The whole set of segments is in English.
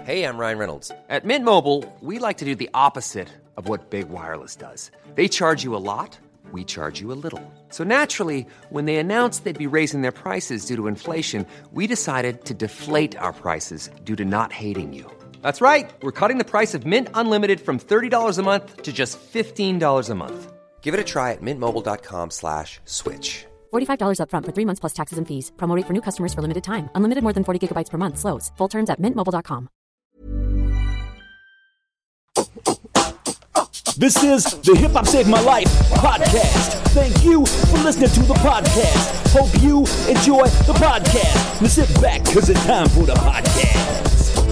Hey, I'm Ryan Reynolds. At Mint Mobile, we like to do the opposite of what Big Wireless does. They charge you a lot, we charge you a little. So naturally, when they announced they'd be raising their prices due to inflation, we decided to deflate our prices due to not hating you. That's right. We're cutting the price of Mint Unlimited from $30 a month to just $15 a month. Give it a try at mintmobile.com/switch. $45 up front for 3 months plus taxes and fees. Promo rate for new customers for limited time. Unlimited more than 40 gigabytes per month. Slows full terms at mintmobile.com. This is the Hip Hop Saved My Life podcast. Thank you for listening to the podcast. Hope you enjoy the podcast. Now sit back, because it's time for the podcast.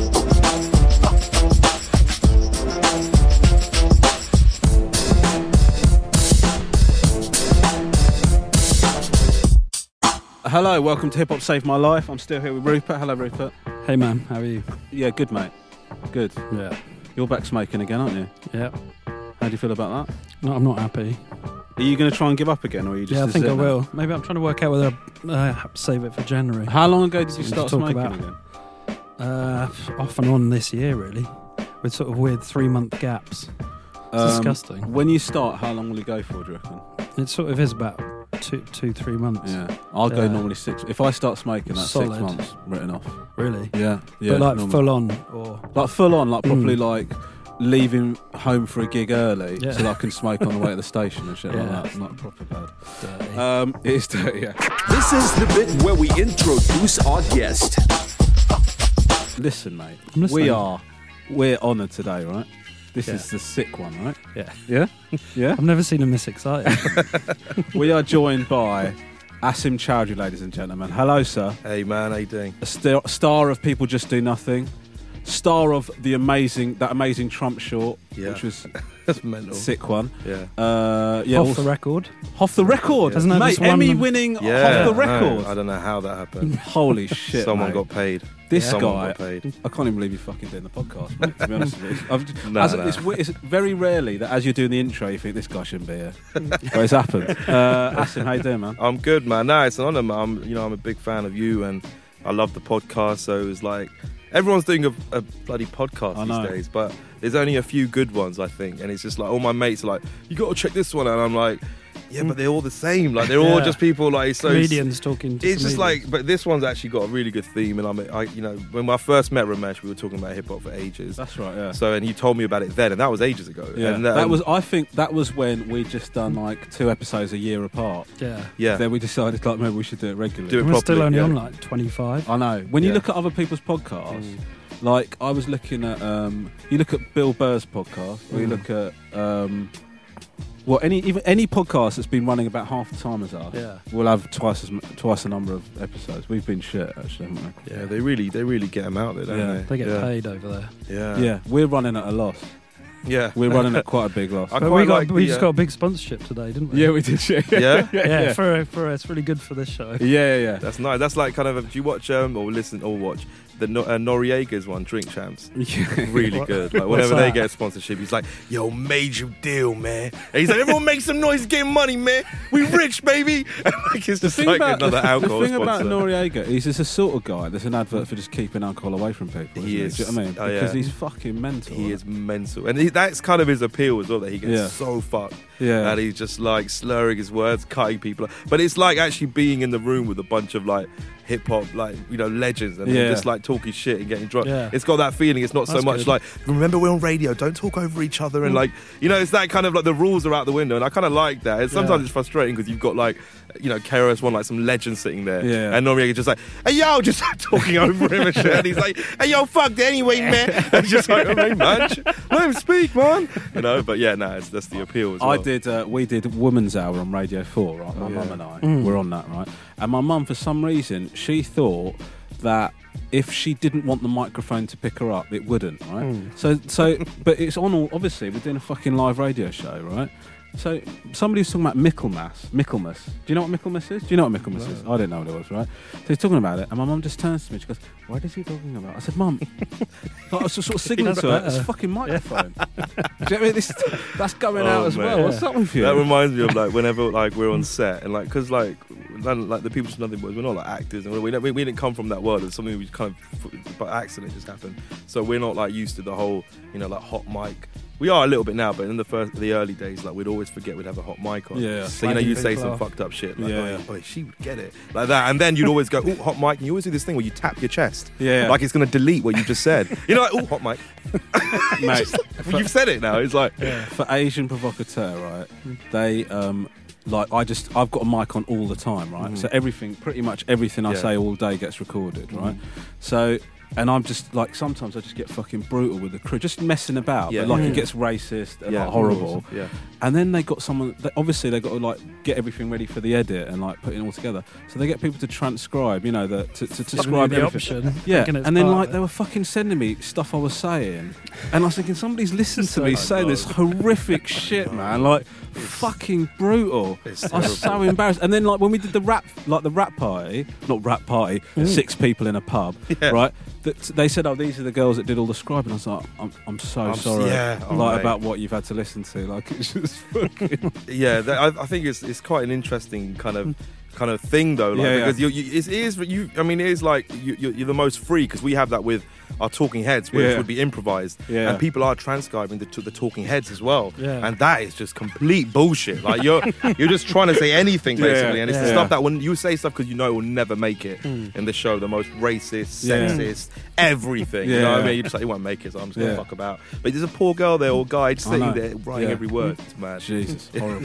Hello, welcome to Hip Hop Saved My Life. I'm still here with Rupert. Hello, Rupert. Hey man, how are you? Yeah, good mate. Good. Yeah. You're back smoking again, aren't you? Yeah. How do you feel about that? No, I'm not happy. Are you going to try and give up again, or are you just? Yeah, I think I will. Maybe I'm trying to work out whether I save it for January. How long ago did you Something start to talk smoking about. again? Off and on this year, really, with sort of weird 3-month gaps. It's disgusting. When you start, how long will you go for, do you reckon? It sort of is about 2-3 months. Yeah, I'll go normally 6. If I start smoking, that's Solid. 6 months written off. Really? Yeah. But like normally. full on, or Like full on, like properly like leaving home for a gig early Yeah. so that I can smoke on the way to the station and shit like Yeah. that. It's not proper bad. dirty. It is dirty, yeah. This is the bit where we introduce our guest. Listen, mate. I'm listening. We're honoured today, right? This Yeah. is the sick one, right? Yeah. Yeah? Yeah? I've never seen him this excited. We are joined by Asim Chowdhury, ladies and gentlemen. Hello, sir. Hey man, how you doing? A star of People Just Do Nothing. Star of that amazing Trump short, Yeah. which was That's mental. a sick one. Yeah. Off the record. Off the record. Hasn't that Mate, just won- Emmy-winning Yeah. Off the record. No, I don't know how that happened. Holy shit, Someone mate. got paid. This Someone guy, got paid. I can't even believe you're fucking doing the podcast, mate, to be honest with you. No. It's very rarely that as you're doing the intro, you think this guy shouldn't be here. But it's happened. Asim, how you doing, man? I'm good, man. No, it's an honour, man. I'm a big fan of you, and I love the podcast. So it's like everyone's doing a bloody podcast I know. these days, but there's only a few good ones, I think. And it's just like all my mates are like, "You got to check this one out." And I'm like, "Yeah, but they're all the same. Like they're all Yeah. just people like so." Comedians talking to It's just comedians. like, but this one's actually got a really good theme, and when I first met Ramesh, we were talking about hip hop for ages. That's right, yeah. So, and he told me about it then, and that was ages ago. Yeah, and, I think that was when we just done like 2 episodes a year apart. Yeah. yeah. Then we decided like maybe we should do it regularly. Do it We're still properly, only yeah. on like 25. I know. When you Yeah. look at other people's podcasts, like I was looking at, you look at Bill Burr's podcast, or you look at, any podcast that's been running about half the time as us, Yeah. will have twice the number of episodes. We've been shit actually, haven't we? Yeah, they really get them out there, don't Yeah. they? They get yeah. paid over there. Yeah. Yeah, we're running at a loss. Yeah. We're running at quite a big loss. I But quite we like we the, just got a big sponsorship today, didn't we? Yeah, we did shit. Yeah? Yeah, for it's really good for this show. Yeah. That's nice. That's like kind of. Do you watch or listen or watch the Noriega's one, Drink Champs? Really good. Like whenever they that? get a sponsorship, he's like, "Yo, major deal, man." And he's like, "Everyone make some noise, getting money, man. We rich, baby." And like it's just like another alcohol the thing sponsor. about Noriega, he's just a sort of guy. There's an advert for just keeping alcohol away from people. He isn't is. Do you know what I mean? Oh, Because yeah. he's fucking mental. He right? is mental, and that's kind of his appeal as well. That he gets Yeah. so fucked, Yeah. and he's just like slurring his words, cutting people. But it's like actually being in the room with a bunch of like hip hop, like legends, and Yeah. just like talking shit and getting drunk. Yeah. It's got that feeling. It's not so That's much good. like, remember we're on radio, don't talk over each other, and like it's that kind of like the rules are out the window, and I kind of like that. And sometimes Yeah. it's frustrating because you've got like KRS-One, like some legend sitting there, Yeah. and Noriega just like, "Hey yo," just like, talking over him and shit, and he's like, "Hey yo, fuck that anyway, man." And just like, "Okay, man, let him speak, man." But yeah, that's the appeal as well. We did Woman's Hour on Radio 4, right? My mum and I were on that, right? And my mum, for some reason, she thought that if she didn't want the microphone to pick her up, it wouldn't, right? So, but it's on all, obviously, we're doing a fucking live radio show, right? So somebody was talking about Michaelmas. Do you know what Michaelmas is? Do you know what Michaelmas is? I didn't know what it was, right? So he's talking about it, and my mum just turns to me. She goes, "What is he talking about?" I said, "Mum," I was just sort of signaling to her, "It's a fucking microphone." Do you know what I mean? That's going out as man. well. What's up with you? That reminds me of like whenever like we're on set and like because like like the people just Nothing Boys. We're not like actors, and we didn't come from that world. It's something we kind of by accident just happened. So we're not like used to the whole, like hot mic. We are a little bit now, but in the early days, like we'd always forget we'd have a hot mic on. Yeah. So you'd say some fucked up shit, like, oh, she would get it, like that, and then you'd always go, oh, hot mic, and you always do this thing where you tap your chest, like it's gonna delete what you just said. Like, oh, hot mic, mate. You've said it now. It's like for Asian Provocateur, right? They I've got a mic on all the time, right? So pretty much everything I say all day gets recorded, right? So. And I'm just like, sometimes I just get fucking brutal with the crew, just messing about. But like it gets racist and like horrible. Yeah. And then they got someone, obviously they got to like get everything ready for the edit and like put it all together. So they get people to transcribe, to describe the everything. Option. Yeah. And then like they were fucking sending me stuff I was saying. And I was thinking, somebody's listened to me say this horrific shit, man. Like fucking brutal. I was so embarrassed. And then like when we did the rap party, 6 people in a pub, right? They said, oh, these are the girls that did all the scribing. I was like, I'm so sorry, about what you've had to listen to. Like, it's just fucking... I think it's quite an interesting kind of thing though, like, because it is like you're the most free, because we have that with our talking heads, which would be improvised, and people are transcribing the talking heads as well, and that is just complete bullshit. Like you're just trying to say anything basically, and it's the stuff that when you say stuff because it will never make it in the show, the most racist, sexist, everything. You know what I mean? You just like, it won't make it, so I'm just gonna fuck about. But there's a poor girl there or guy just sitting there writing every word. It's mad. Jesus, horrible.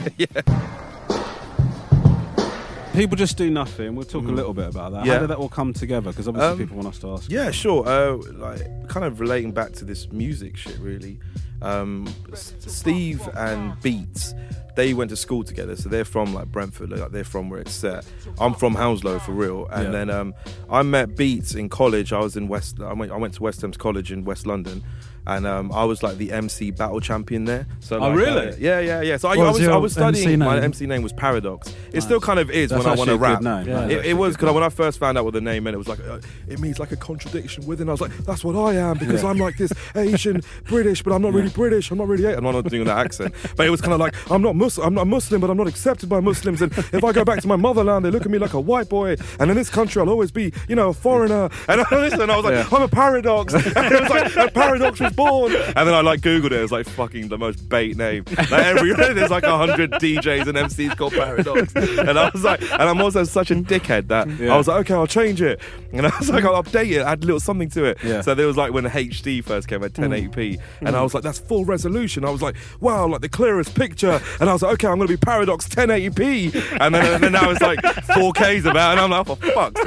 People just do nothing. We'll talk a little bit about that. How did that all come together? Because obviously people want us to ask. Yeah, sure. Like kind of relating back to this music shit, really. Steve and Beats, they went to school together, so they're from like Brentford, like they're from where it's set. I'm from Hounslow for real, and then I met Beats in college. I was in I went to West Thames College in West London. And I was like the MC battle champion there. So like, really? Yeah. So I was studying. My MC name was Paradox. It still kind of is. That's when I want to rap. It was because when I first found out what the name meant, it was like it means like a contradiction within. I was like, that's what I am, because I'm like this Asian British, but I'm not really British. I'm not really. I'm not doing that accent. But it was kind of like I'm not Muslim, but I'm not accepted by Muslims. And if I go back to my motherland, they look at me like a white boy. And in this country, I'll always be, a foreigner. And I was like, I'm a paradox. And it was like a paradox was born. And then I like Googled it. It was like fucking the most bait name. Like there's like 100 DJs and MCs called Paradox. And I was like, and I'm also such a dickhead that I was like, okay, I'll change it. And I was like, I'll update it, add a little something to it. So there was like when HD first came at 1080p, and I was like, that's full resolution. I was like, wow, like the clearest picture. And I was like, okay, I'm gonna be Paradox 1080p. And then now it's like 4K's about, and I'm like, oh, for fuck's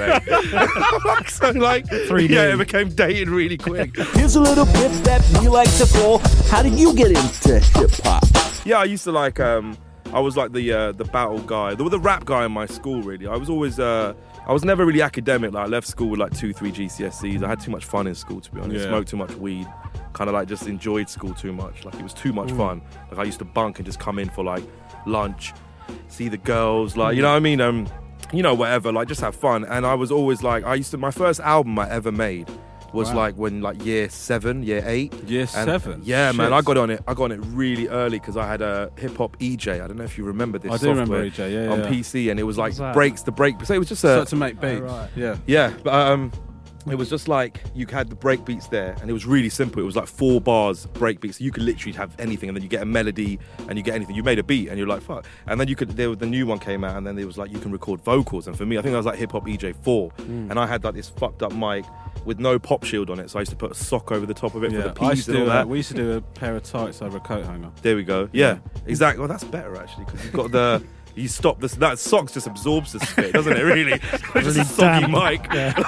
sake. So like 3D. Yeah, it became dated really quick. Here's a little bit that we like to call, how did you get into hip-hop? Yeah, I used to like, I was like the battle guy, the rap guy in my school, really. I was always, I was never really academic. Like I left school with like 2-3 GCSEs. I had too much fun in school, to be honest. Smoked too much weed. Kind of like just enjoyed school too much. Like it was too much fun. Like I used to bunk and just come in for like lunch, see the girls, like, you know what I mean? Whatever, like just have fun. And I was always like, my first album I ever made was like when like year 7, year 8. Year 7? Yeah, man, I got on it really early because I had a hip hop EJ. I don't know if you remember this software. I do remember EJ, on PC, and it was like breaks the break. So it was just to make beats. Yeah, but it was just like you had the break beats there, and it was really simple. It was like 4 bars break beats. So you could literally have anything, and then you get a melody, and you get anything. You made a beat, and you're like, fuck. And then the new one came out, and then it was like you can record vocals. And for me, I think that was like Hip Hop EJ 4, and I had like this fucked up mic with no pop shield on it, so I used to put a sock over the top of it for the P's and all that. We used to do a pair of tights over a coat hanger. There we go. Yeah, exactly. Well, that's better actually, because you've got the. You stop this. That socks just absorbs the spit, doesn't it? Really, it's just a soggy mic.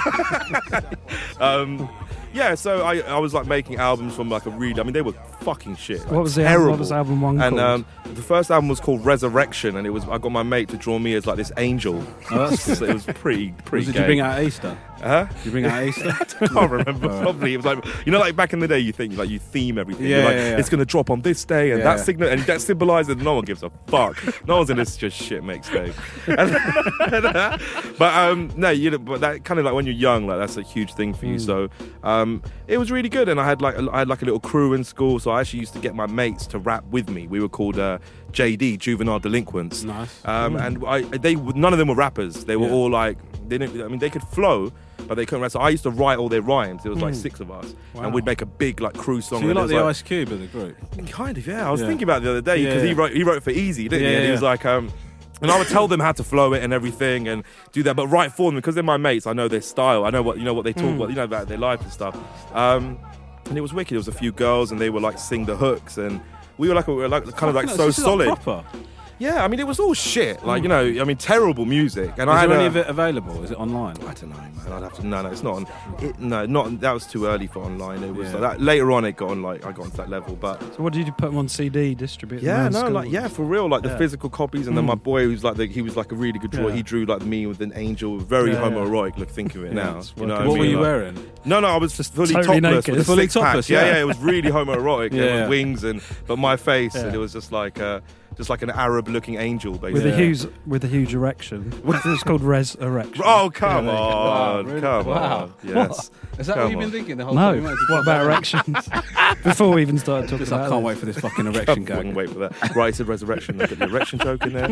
Yeah. So I was like making albums from like they were fucking shit. Like, what was the terrible. What was album one called? And the first album was called Resurrection, and I got my mate to draw me as like this angel. Oh, that's good. So it was pretty. Did you bring out Easter? Huh? Did you bring out Easter? I can't remember. Probably it was like like back in the day, you think like you theme everything. Yeah, you're like, it's gonna drop on this day, and that signal, and that symbolises no one gives a fuck. No one's in this just shit makes day. But but that kind of like when you're young, like that's a huge thing for you. So it was really good, and I had like a little crew in school. So So I actually used to get my mates to rap with me. We were called JD, Juvenile Delinquents. Nice. And none of them were rappers. They were all like, they could flow, but they couldn't rap. So I used to write all their rhymes. There was like 6 of us. Wow. And we'd make a big like crew song. So you're like the Ice Cube of the group? Kind of, yeah. I was thinking about it the other day because he wrote for Easy, didn't he? And he was like, and I would tell them how to flow it and everything and do that, but write for them because they're my mates. I know their style. I know what they talk about, about their life and stuff. And it was wicked. There was a few girls and they were like sing the hooks and we were so solid. Like proper. Yeah, I mean, it was all shit. Like, terrible music. And is there any of it available? Is it online? I don't know, man. I'd have to. No, it's not on. That was too early for online. It was like that. Later on, it got on. Like, I got onto that level. But so, what did you put them on CD? Distribute? Yeah, for real. Like the physical copies. And then my boy, he was like a really good drawer. Yeah. He drew like me with an angel, very homoerotic. Look, think of it now. What were you wearing? No, I was just fully topless. Fully topless. Yeah, it was really homoerotic. With wings but my face, and it was just like an Arab-looking angel, basically. With a huge erection. It's called Res-erection. Oh, come on. Really? Come on. Yes. What? Is that what you've been thinking the whole time? No. What about erections? Before we even started talking about it. I can't wait for this fucking erection gag. I can't wait for that. Right, it's a resurrection. I've got the erection joke in there.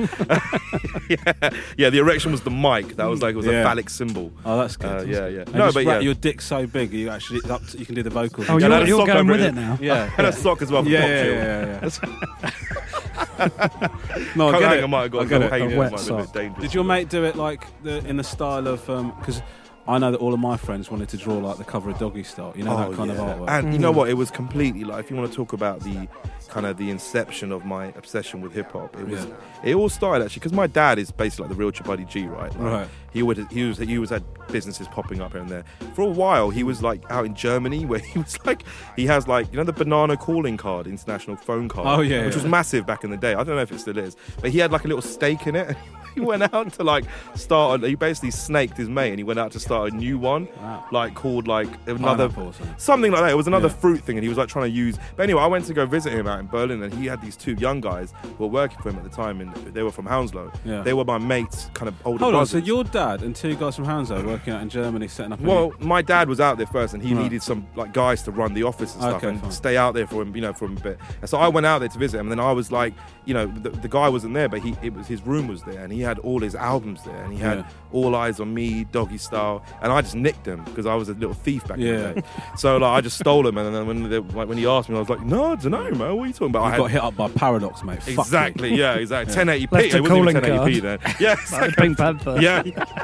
The erection was the mic. That was like, it was a phallic symbol. Oh, that's good. Your dick's so big, you actually, you can do the vocals. Oh, you're going with it now? Yeah. And a sock as well for yeah. No, I get it. I get it. Did your mate do it like in the style of because I know that all of my friends wanted to draw like the cover of Doggy Style, that kind of artwork. And you know what? It was completely like, if you want to talk about the kind of the inception of my obsession with hip hop, it all started actually because my dad is basically like the real Chapati G, right? Right. He was had businesses popping up here and there. For a while, he was like out in Germany where he was like, he has like, the banana calling card, international phone card, which was massive back in the day. I don't know if it still is, but he had like a little stake in it. He went out to like he basically snaked his mate and he went out to start a new one, like called like another something like that. It was another fruit thing, and he was like trying to use. But anyway, I went to go visit him out in Berlin, and he had these 2 young guys who were working for him at the time, and they were from Hounslow. Yeah. They were my mates, kind of older brothers. Hold on, so your dad and 2 guys from Hounslow working out in Germany, setting up. My dad was out there first, and he needed some like guys to run the office and stuff, and stay out there for him, for him a bit. And so I went out there to visit him, and then I was like, the guy wasn't there, but his room was there, and he had all his albums there, and he had All Eyes on Me, Doggy Style, and I just nicked them because I was a little thief back in the day. So like I just stole them, and then when he asked me, I was like, no, I don't know, man. What are you talking about? I got hit up by Paradox, mate. Exactly, yeah, exactly. 1080p. It wasn't even 1080p then. Yeah, like Pink Panther. Yeah.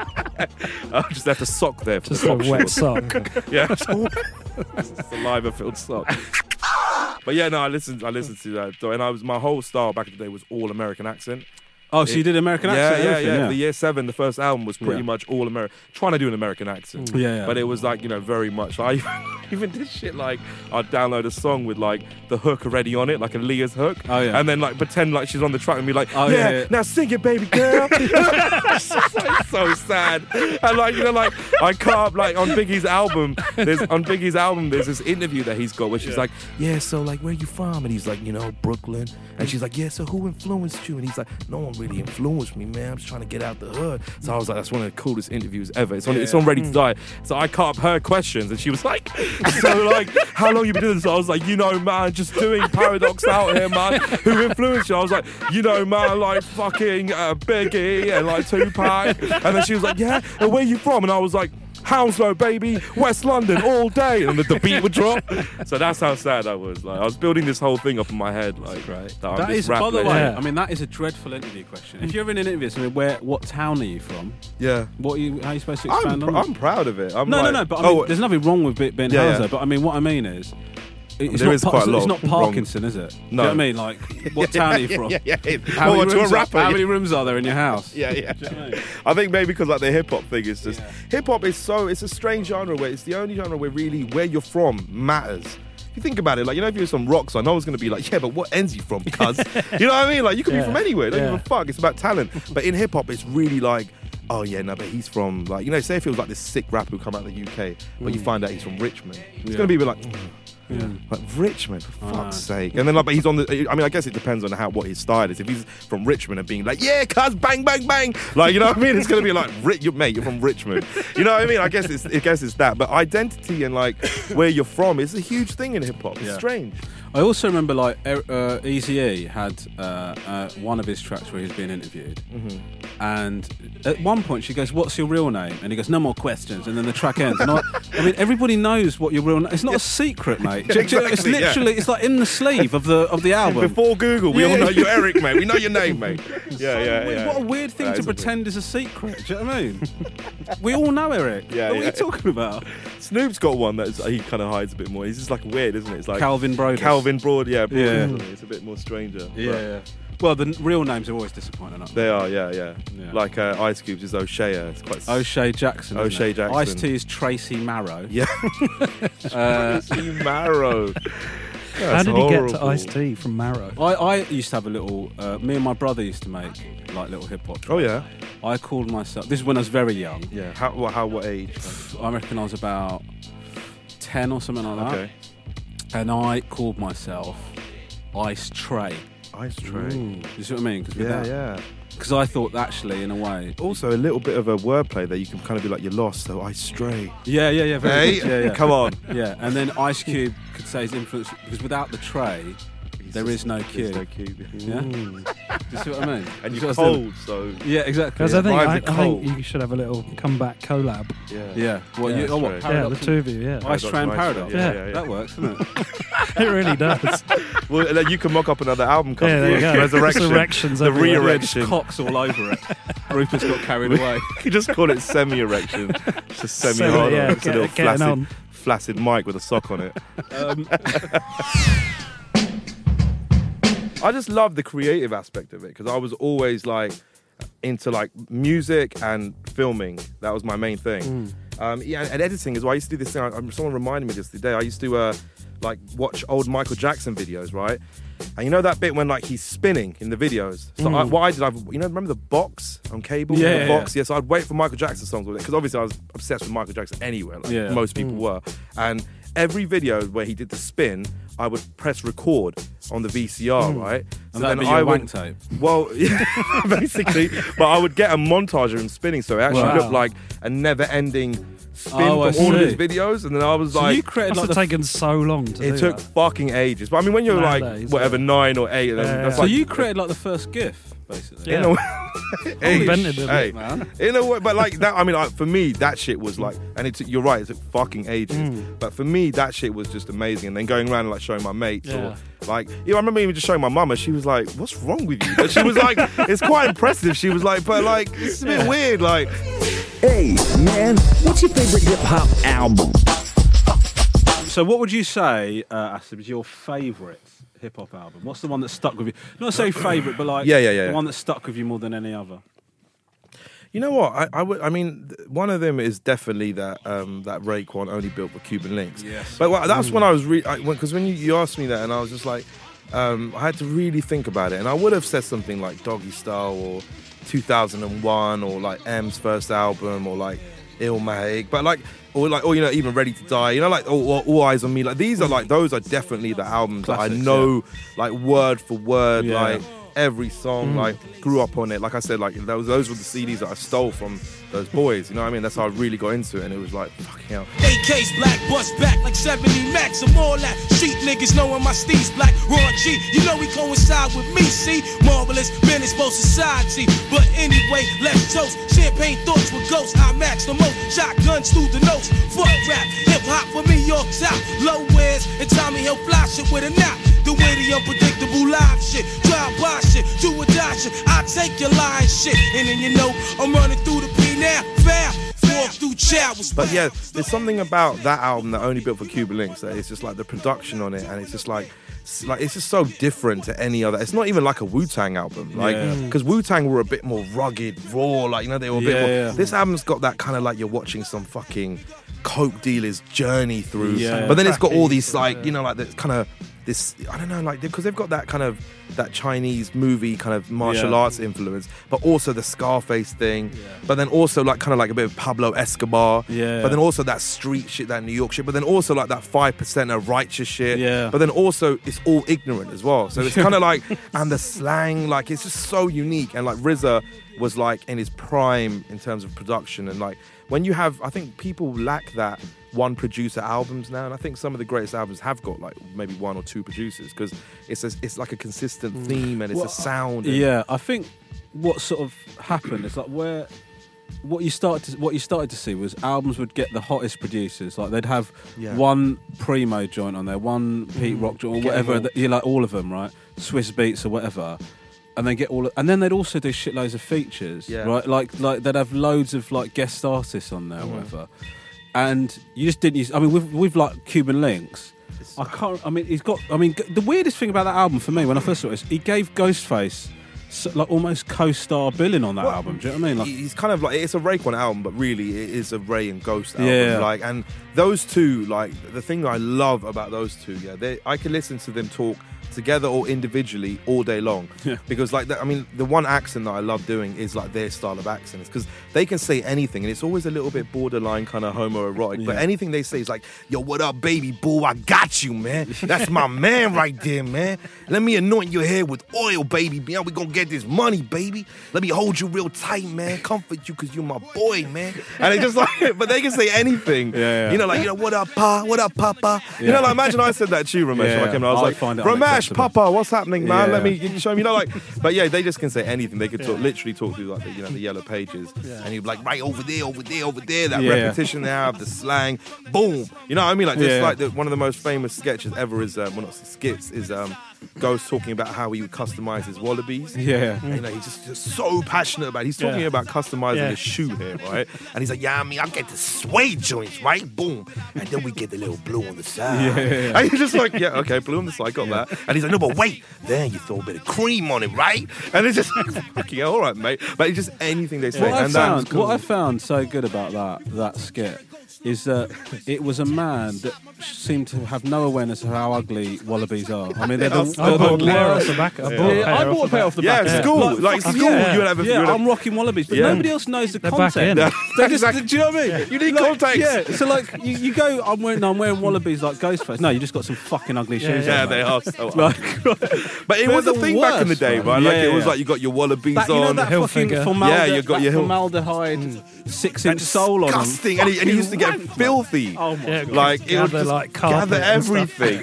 I just left a sock there for just a wet sock. Yeah, just a saliva-filled sock. But yeah, no, I listened to that, and my whole style back in the day was all American accent. Oh, so you did American accent? Yeah. The Year 7, the first album was pretty much all American. Trying to do an American accent. Yeah. But it was like, very much. I even did shit like, I'd download a song with like the hook already on it, like a Leah's hook. Oh, yeah. And then like pretend like she's on the track and be like, now sing it, baby girl. It's just so sad. And like, I can't, like on Biggie's album, there's this interview that he's got where she's like, so like, where you from? And he's like, Brooklyn. And she's like, so who influenced you? And he's like, no one really influenced me, man. I'm just trying to get out the hood. So I was like, that's one of the coolest interviews ever. It's on Ready to Die. So I cut up her questions, and she was like, so like, how long you been doing this? So I was like, man, just doing Paradox out here, man. Who influenced you? I was like, man, like fucking Biggie and like Tupac. And then she was like, yeah, and where you from? And I was like, Hounslow, baby, West London, all day. And the beat would drop. So that's how sad I was. Like, I was building this whole thing up in my head. Like, that is, by the way, I mean, that is a dreadful interview question. If you're in an interview, what town are you from? Yeah. How are you supposed to expand on that? I'm proud of it. No, but I mean, there's nothing wrong with being Hounslow. But I mean, what I mean is, it's not Parkinson, is it? No. Do you know what I mean? Like, what town are you from? How many rooms are there in your house? Yeah. Do you know what I mean? I think maybe because like the hip hop thing is just hip hop is it's a strange genre where it's the only genre where really where you're from matters. If you think about it, like, if you're some rock star, no one's going to be like, but what ends you from, cuz? You know what I mean? Like, you can be from anywhere. Don't give a fuck. It's about talent. But in hip hop, it's really like, but he's from, like, say if it was like this sick rapper who come out of the UK, but you find out he's from Richmond. It's going to be like, Like Richmond, for fuck's sake. And then like, but he's on the. I mean, I guess it depends on what his style is. If he's from Richmond and being like, yeah, cuz bang bang bang, like, you know what I mean? It's gonna be like, mate, you're from Richmond. You know what I mean? I guess it's that. But identity and like where you're from is a huge thing in hip hop. It's strange. I also remember like Eazy-E had one of his tracks where he was being interviewed, and at one point she goes, "What's your real name?" And he goes, "No more questions." And then the track ends. And I mean, everybody knows what your real name. It's not a secret, mate. Exactly, it's literally, it's like in the sleeve of the album. Before Google, we all know you're Eric, mate. We know your name, mate. Yeah. What a weird thing to pretend is a secret. Do you know what I mean? We all know Eric. What are you talking about? Snoop's got one that he kind of hides a bit more. He's just like weird, isn't it? It's like Calvin Broadus. Calvin Broad, it's a bit more stranger. Yeah. Well, the real names are always disappointing, aren't they? They are, yeah. Like Ice Cube's is O'Shea. It's quite O'Shea Jackson. O'Shea Jackson. Ice-T is Tracy Marrow. Yeah. Tracy Marrow. How did he get to Ice-T from Marrow? I used to have a little. Me and my brother used to make like little hip hop. Oh yeah. I called myself. This is when I was very young. Yeah. What age? I reckon I was about 10 or something like that. Okay. And I called myself Ice Tray. Ice Tray. You see what I mean? Yeah. Because I thought, actually, in a way... Also, a little bit of a wordplay there. You can kind of be like, you're lost, so I stray. Yeah. Very good. Yeah. Come on. Yeah, and then Ice Cube could say his influence... Because without the tray... There is no cube. There's no cube. Yeah? Do you see what I mean? And you're cold, so... Yeah, exactly. Because I think you should have a little comeback collab. Yeah. What? What? Yeah, the two of you, yeah. Ice Tray and Paradox. Yeah. That works, doesn't it? It really does. Well, you can mock up another album cover. Yeah, there you go. Resurrections. The re-erection. Cocks all over it. Rufus got carried away. You just call it semi-erection. It's a semi-hard. Yeah, it's a little flaccid mic with a sock on it. I just love the creative aspect of it because I was always like into like music and filming. That was my main thing. And editing as well. I used to do this thing. Someone reminded me this the other day. I used to like watch old Michael Jackson videos, right? And you know that bit when like he's spinning in the videos. So remember the box on cable? Yeah, the box. Yeah. So I'd wait for Michael Jackson songs with it because obviously I was obsessed with Michael Jackson anyway. Like most people were. And every video where he did the spin, I would press record on the VCR, right? So then I would wank tape. Well, yeah, basically, but I would get a montage of him spinning, so it actually looked like a never-ending spin for all of his videos. And then I was so like, you created like taken so long to do it took fucking ages. But I mean, when you're like whatever 9 or 8, that's so like, you created like the first GIF. Basically, in a way, invented it, man. In a way, but like that. I mean, like, for me, that shit was like, and you're right, it took fucking ages. But for me, that shit was just amazing. And then going around and like showing my mates, or like, I remember even just showing my mum, and she was like, "What's wrong with you?" But she was like, "It's quite impressive." She was like, "But like, it's a bit weird." Like, hey man, what's your favorite hip hop album? So, what would you say, Asib, is your favourite hip hop album? What's the one that stuck with you? Not say favourite, but like the one that stuck with you more than any other. You know what? I mean, one of them is definitely that that Raekwon Only Built for Cuban Links. Yes. But that's when I was because when you asked me that, and I was just like, I had to really think about it, and I would have said something like Doggy Style or 2001 or like M's first album or like Illmatic, but like. Or even Ready to Die, like All Eyes on Me. Like these are like those are definitely the albums classics, that I know, like word for word, like every song, like grew up on it. Like I said, like those were the CDs that I stole from those boys. You know what I mean? That's how I really got into it, and it was like fucking hell. AK's black, bust back like 70 Max. I'm all that. Street niggas knowing my steez black. Raw G, you know we coincide with me. See, marvelous, menace for society. But anyway, let's toast. Champagne thoughts with ghosts. I max the most. Shotguns through the notes. Fuck rap, hip hop for me, York top. Low wears and Tommy Hill fly shit with a knot. The way the unpredictable live shit, drive by shit, do or die shit. I take your line shit, and then I'm running through the P now, fair. But yeah, there's something about that album that Only Built for Cuban Links that it's just like the production on it, and it's just like it's just so different to any other. It's not even like a Wu-Tang album, like because Wu-Tang were a bit more rugged, raw, like they were a bit more. Yeah. This album's got that kind of like you're watching some fucking coke dealer's journey through, but then it's got all these like like this kind of this, I don't know, like, because they've got that kind of, that Chinese movie kind of martial arts influence, but also the Scarface thing, but then also like kind of like a bit of Pablo Escobar, but then also that street shit, that New York shit, but then also like that 5% of righteous shit, but then also it's all ignorant as well. So it's kind of like, and the slang, like it's just so unique. And like RZA was like in his prime in terms of production, and like when you have, I think people lack that one producer albums now, and I think some of the greatest albums have got like maybe one or two producers, because it's like a consistent theme and it's a sound. I think what sort of happened is like what you started to see was albums would get the hottest producers. Like they'd have one Primo joint on there, one Pete Rock joint, or whatever. Like all of them, right? Swiss Beats or whatever. And they get and then they'd also do shitloads of features, right? Like they'd have loads of like guest artists on there, or whatever. And you just didn't use. I mean, with like Cuban Links, I can't. I mean, he's got. I mean, the weirdest thing about that album for me when I first saw it is he gave Ghostface like almost co-star billing on that album. Do you know what I mean? Like, he's kind of like, it's a Raekwon album, but really it is a Ray and Ghost album. Like, and those two, like the thing that I love about those two, I can listen to them talk together or individually all day long, because like I mean, the one accent that I love doing is like their style of accent, because they can say anything and it's always a little bit borderline kind of homoerotic, but anything they say is like, yo, what up, baby boo, I got you, man, that's my man right there, man, let me anoint your head with oil, baby, we gonna get this money, baby, let me hold you real tight, man, comfort you because you're my boy, man. And it's just like, but they can say anything, you know, like, you know, what up, pa, what up, papa, you know, like imagine I said that to you, Ramesh, when I came, I was like, Ramesh, Papa, what's happening, man? Let me show me, you know, like, but yeah, they just can say anything. They could literally talk through like the, you know, the yellow pages, and you'd be like, right over there, that repetition they have, the slang, boom, you know what I mean? Like, just like one of the most famous sketches ever is, well, not skits, is Ghost talking about how he would customize his wallabies. And, you know, he's just so passionate about it. He's talking about customizing a shoe here, right? And he's like, I mean, I get the suede joints, right? Boom. And then we get the little blue on the side. And he's just like, okay, blue on the side, got that. And he's like, no, but wait, then you throw a bit of cream on it, right? And it's just like, fucking all right, mate. But it's just anything they say. What I found so good about that skit is that it was a man that seemed to have no awareness of how ugly wallabies are. I mean, I bought a pair off the back. I bought a pair off the back. School. Like school, you would have I'm rocking wallabies, but nobody else knows the context. They just, do you know what I mean? You need context. Yeah, so like, you go, I'm wearing wallabies like Ghostface. No, you just got some fucking ugly shoes. Yeah, they are so ugly. But it was a thing back in the day, right? Like, it was like, you got your wallabies on. You know that fucking you got your formaldehyde 6-inch sole on them. Disgusting. And he used to get filthy. Oh my God. Like, it would just gather everything.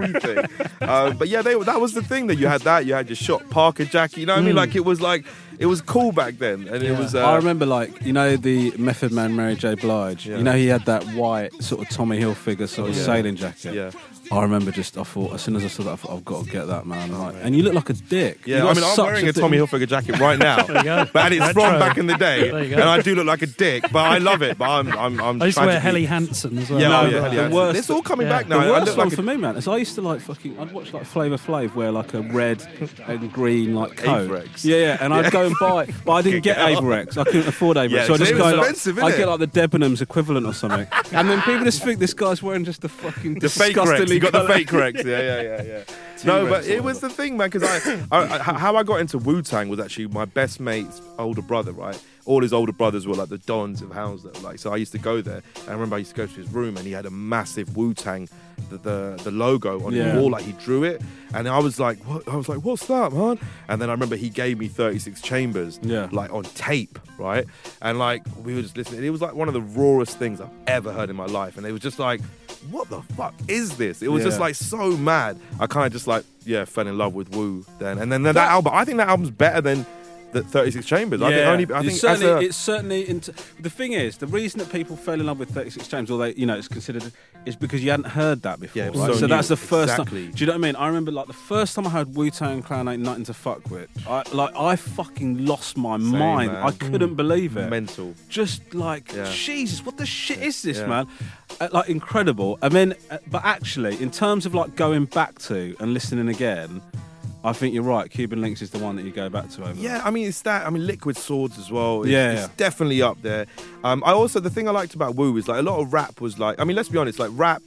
But yeah, that was the thing, that you had your shot Parker jacket, you know what I mean? Like, it was cool back then, and it was. I remember, like, you know, the Method Man Mary J. Blige. You know, he had that white sort of Tommy Hilfiger sort of sailing jacket. Yeah. I remember I thought, as soon as I saw that, I thought, I've got to get that, man. Like, and you look like a dick. Yeah, I mean, I'm wearing a Tommy Hilfiger jacket right now, but it's from back in the day, and I do look like a dick, but I love it. But I'm I used to wear Helly Hansen as well. Yeah, the worst. It's all coming back now. The worst one for me, man, is I used to like I'd watch like Flavor Flav wear like a red and green like coat. Averex. Yeah, and I'd go and buy, but I didn't get Averex. I couldn't afford Averex, so I just go like, I'd get like the Debenhams equivalent or something, and then people just think this guy's wearing just the fucking disgustingly. You got the fake Rex. Yeah. No, but it was the thing, man, because how I got into Wu-Tang was actually my best mate's older brother, right? All his older brothers were like the Dons of Hounslow, like, so I used to go there, and I remember I used to go to his room, and he had a massive Wu-Tang, the logo on the wall, like he drew it, and I was like, what? I was like, what's that, man? And then I remember he gave me 36 Chambers, like on tape, right? And like we were just listening. It was like one of the rawest things I've ever heard in my life, and it was just like, what the fuck is this? It was just like so mad. I kind of just like fell in love with Wu then, and then that album. I think that album's better than the 36 Chambers. I think it's certainly the thing is, the reason that people fell in love with 36 Chambers, or they, you know, it's considered, is because you hadn't heard that before. Yeah, right? So that's the first time. Do you know what I mean? I remember like the first time I heard Wu-Tang Clan Ain't Nothing to Fuck With. I fucking lost my mind. Man. I couldn't believe it. Mental. Just like, Jesus, what the shit is this, man? Like, incredible. And then, but actually, in terms of like going back to and listening again, I think you're right. Cuban Links is the one that you go back to over. Yeah, I mean, it's that. I mean, Liquid Swords as well. It's definitely up there. The thing I liked about Wu is like a lot of rap was like, I mean, let's be honest, like rap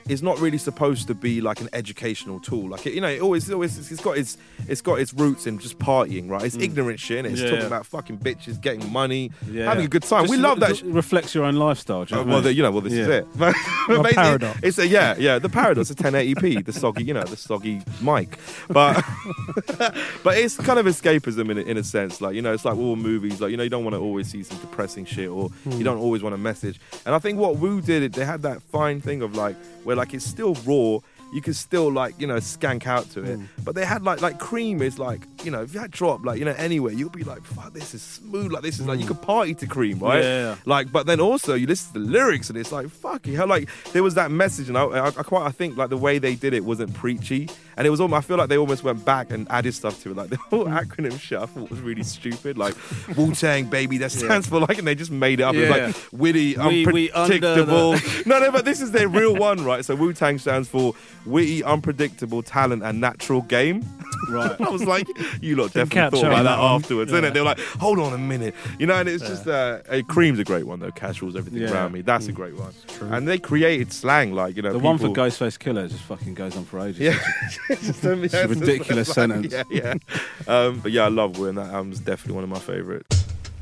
is not really supposed to be like an educational tool. Like it's got its roots in just partying, right? It's ignorant shit, innit? It's talking about fucking bitches, getting money, having a good time. Just we love that. Reflects your own lifestyle. This is it. Paradox. It's the Paradox, a 1080p, the soggy mic, but but it's kind of escapism in a sense. Like, it's like all movies. Like, you don't want to always see some depressing shit, or you don't always want a message. And I think what Wu did, they had that fine thing of like where like it's still raw. You can still like, skank out to it. But they had like Cream is like, if that drop like, anywhere, you'll be like, fuck, this is smooth. Like, this is like, you could party to Cream, right? Yeah. Like, but then also you listen to the lyrics and it's like, fucking hell, like there was that message, and I think like the way they did it wasn't preachy. And it was almost, I feel like they almost went back and added stuff to it. Like the whole acronym shit I thought was really stupid. Like Wu-Tang, baby, that stands for like, and they just made it up. It was like witty, unpredictable. No, but this is their real one, right? So Wu-Tang stands for witty, unpredictable talent and natural game. Right. I was like, you lot definitely thought about that afterwards, innit? They were like, hold on a minute. And it's just, Cream's a great one though. Casuals, everything around me. That's a great one. True. And they created slang, like, the people... one for Ghostface Killah just fucking goes on for ages. Yeah. It's a ridiculous sentence. Yeah. But yeah, I love Wu, and that album's definitely one of my favourites.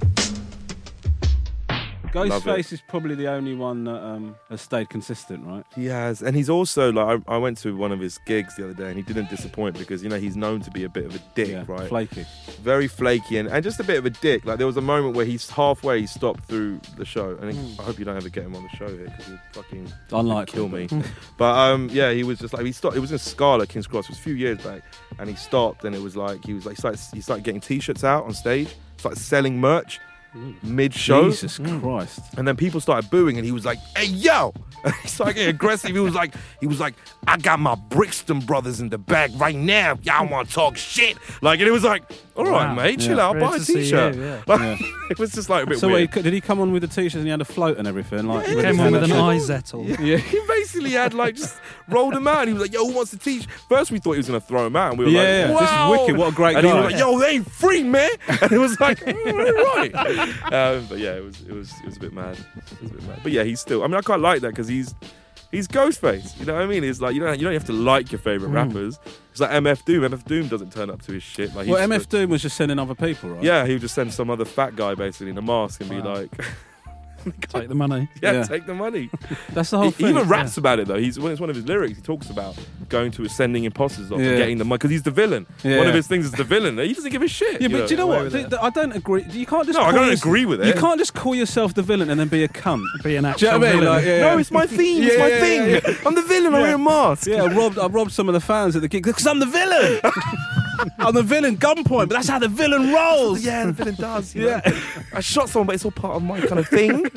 Ghostface is probably the only one that has stayed consistent, right? He has, and he's also like I went to one of his gigs the other day, and he didn't disappoint because he's known to be a bit of a dick, right? Flaky, very flaky, and just a bit of a dick. Like there was a moment where he stopped through the show, and I hope you don't ever get him on the show here because he'd fucking kill me. But he was just like he stopped. It was in Scala, King's Cross. It was a few years back, and he stopped, and it was like he started getting T-shirts out on stage, started selling merch. Mid-show. Jesus Christ. And then people started booing and he was like, hey, yo! And he started getting aggressive. He was like, I got my Brixton brothers in the bag right now. Y'all want to talk shit? Like, and it was like, all right, mate, chill out, buy a T-shirt. It was just like a bit weird. So did he come on with the T-shirt and he had a float and everything? Like, he came on with an Izettel. Yeah, he basically had like just rolled him out. And he was like, yo, who wants a T-shirt? First we thought he was going to throw him out. And we were like, wow. This is wicked, what a great guy. And he was like, yo, they ain't free, man. And it was like, right. But yeah, it was a bit mad. But yeah, he's still, I quite like that because he's Ghostface. You know what I mean? It's like you don't have to like your favourite rappers. It's like MF Doom. MF Doom doesn't turn up to his shit. Like MF Doom was just sending other people, right? Yeah, he would just send some other fat guy basically in a mask and be like, take the money. Yeah, take the money. That's the whole thing. He even raps about it though. It's one of his lyrics. He talks about going to sending imposters off and getting the money because he's the villain. Yeah. One of his things is the villain. He doesn't give a shit. Yeah, but do you know what? I don't agree. You can't just. No, I don't agree with it. You can't just call yourself the villain and then be a cunt. Be an actual villain. No, it's my theme. It's my thing. I'm the villain. I wear a mask. Yeah, I robbed some of the fans at the gig because I'm the villain. I'm the villain, gunpoint, but that's how the villain rolls. Yeah, the villain does. Yeah, I shot someone, but it's all part of my kind of thing.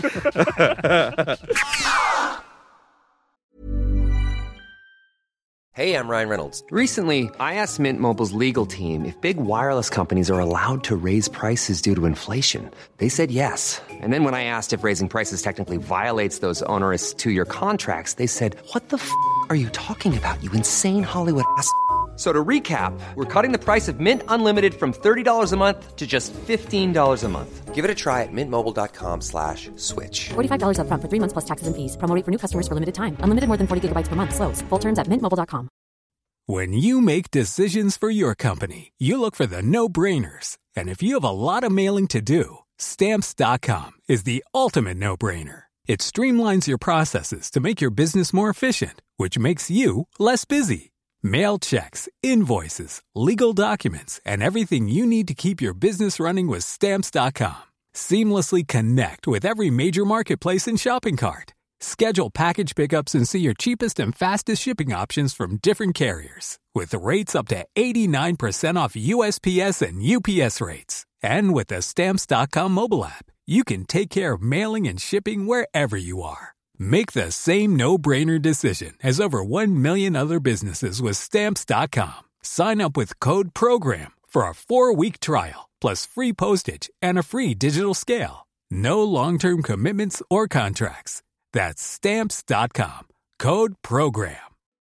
Hey, I'm Ryan Reynolds. Recently, I asked Mint Mobile's legal team if big wireless companies are allowed to raise prices due to inflation. They said yes. And then when I asked if raising prices technically violates those onerous 2-year contracts, they said, what the f*** are you talking about, you insane Hollywood ass f- So to recap, we're cutting the price of Mint Unlimited from $30 a month to just $15 a month. Give it a try at mintmobile.com/switch. $45 up front for 3 months plus taxes and fees. Promo rate for new customers for limited time. Unlimited more than 40 gigabytes per month. Slows full terms at mintmobile.com. When you make decisions for your company, you look for the no-brainers. And if you have a lot of mailing to do, Stamps.com is the ultimate no-brainer. It streamlines your processes to make your business more efficient, which makes you less busy. Mail checks, invoices, legal documents, and everything you need to keep your business running with Stamps.com. Seamlessly connect with every major marketplace and shopping cart. Schedule package pickups and see your cheapest and fastest shipping options from different carriers. With rates up to 89% off USPS and UPS rates. And with the Stamps.com mobile app, you can take care of mailing and shipping wherever you are. Make the same no-brainer decision as over 1 million other businesses with Stamps.com. Sign up with code PROGRAM for a 4-week trial, plus free postage and a free digital scale. No long-term commitments or contracts. That's Stamps.com. Code PROGRAM.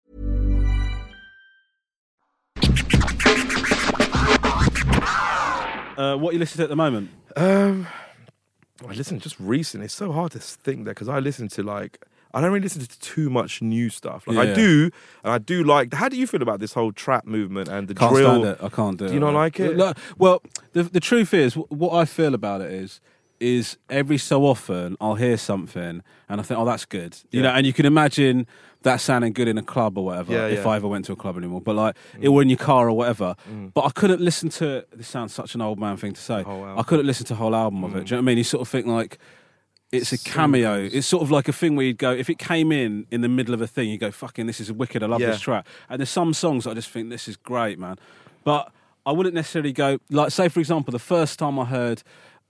What are you listening to at the moment? I listen just recently. It's so hard to think that because I listen to I don't really listen to too much new stuff. Like I do like. How do you feel about this whole trap movement and the drill? Stand it. I can't do it. Do you not like it? Well, the truth is, what I feel about it is every so often I'll hear something and I think, oh, that's good. You know, and you can imagine that sounding good in a club or whatever, if I ever went to a club anymore. But like, or in your car or whatever. But I couldn't listen to, this sounds such an old man thing to say, I couldn't listen to a whole album of it. Do you know what I mean? You sort of think like, it's a cameo. It's sort of like a thing where you'd go, if it came in the middle of a thing, you go, fucking, this is wicked, I love this track. And there's some songs that I just think, this is great, man. But I wouldn't necessarily go, like, say, for example, the first time I heard,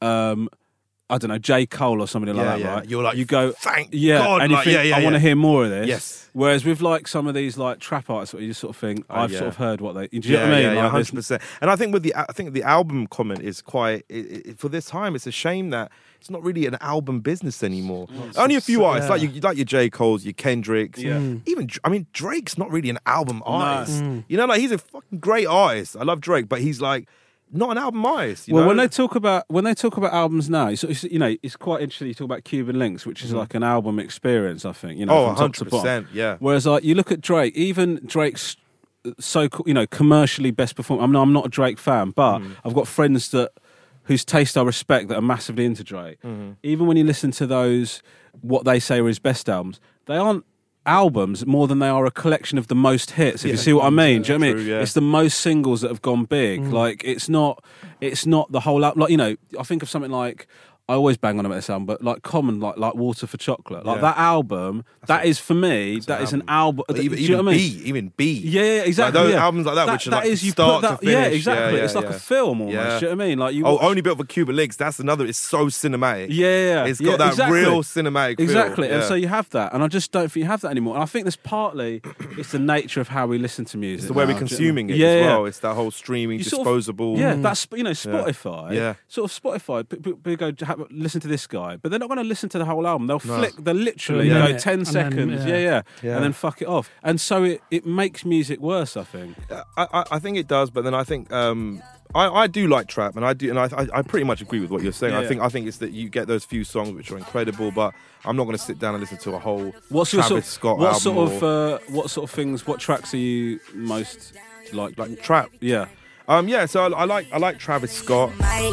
I don't know, J. Cole or somebody like that, right? You're like, you go, thank God. And you think, I want to hear more of this. Yes. Whereas with like some of these like trap artists, you just sort of think, I've sort of heard what they. Do you know what I mean? Yeah, 100%. And I think the album comment is quite for this time. It's a shame that it's not really an album business anymore. Only a few artists like your J. Cole's, your Kendricks. Yeah. Even Drake's not really an album artist. You know, like he's a fucking great artist. I love Drake, but he's like. Not an album artist. You know? When they talk about albums now, it's quite interesting. You talk about Cuban Links, which is like an album experience. I think from 100%. Yeah. Whereas like you look at Drake, even Drake's commercially best performer. I mean, I'm not a Drake fan, but I've got friends whose taste I respect that are massively into Drake. Even when you listen to those, what they say are his best albums, they aren't albums more than they are a collection of the most hits, if you see what I mean. Do you know what I mean? It's the most singles that have gone big. Like it's not the whole album. Like, I think of something like, I always bang on about this album, but like Common, like Water for Chocolate, like that album, that is for me, that is an album. Even, do you know what I mean? Even B. Yeah, exactly. Like those albums like that, which are like start to finish. Yeah, exactly. It's like a film almost. Yeah. Do you know what I mean? Like Only Built for Cuban Links. That's another. It's so cinematic. Yeah. It's got that real cinematic. Exactly. Feel. And so you have that, and I just don't think you have that anymore. And I think there's partly it's the nature of how we listen to music. It's the way we're consuming it as well. It's that whole streaming, disposable. That's Spotify. Yeah. Sort of Spotify. People go listen to this guy. But they're not going to listen to the whole album. They'll flick. They'll literally go 10 seconds, and then fuck it off. And so it makes music worse. I think. I think it does, but then I think I do like trap, and I pretty much agree with what you're saying. Yeah. I think it's that you get those few songs which are incredible, but I'm not going to sit down and listen to a whole Travis Scott album. What sort of things? What tracks are you most like trap? Yeah. So I like Travis Scott.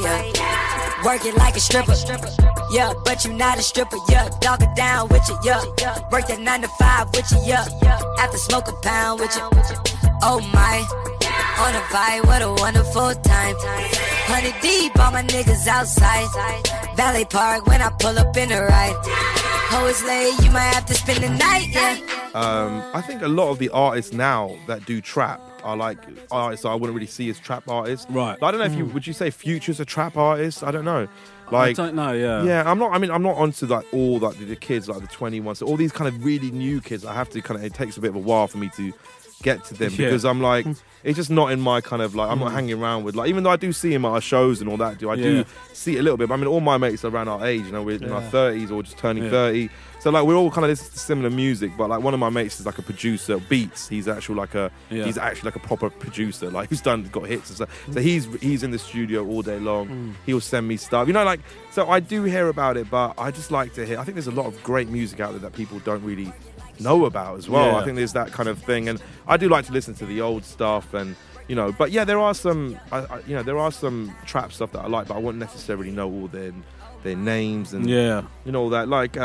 Work it like a stripper, yeah, but you not a stripper, yeah. Dog it down with you, yeah. Work that 9 to 5 with you, yeah. After smoke a pound with you, oh my. On a vibe, what a wonderful time. 100 deep, all my niggas outside. Valley Park when I pull up in the ride. Oh, it's late, you might have to spend the night, yeah. I think a lot of the artists now that do trap are like artists I wouldn't really see as trap artists. Right. Like, I don't know would you say Future's a trap artist? I don't know. Like, I don't know, yeah. Yeah, I'm not onto like all like the kids, like the 21s, so all these kind of really new kids. I have to it takes a bit of a while for me to get to them because I'm like, it's just not in my kind of like, I'm not hanging around with like, even though I do see him at our shows and all that, I do see it a little bit, but I mean, all my mates are around our age, we're in our 30s or just turning 30. So like we're all kind of listening to similar music, but like one of my mates is like a producer, Beats. He's actually like a proper producer, like who's got hits and stuff. So he's in the studio all day long. He'll send me stuff, like. So I do hear about it, but I just like to hear. I think there's a lot of great music out there that people don't really know about as well. I think there's that kind of thing, and I do like to listen to the old stuff and. But yeah, there are some, there are some trap stuff that I like, but I wouldn't necessarily know all their names and all that. Like,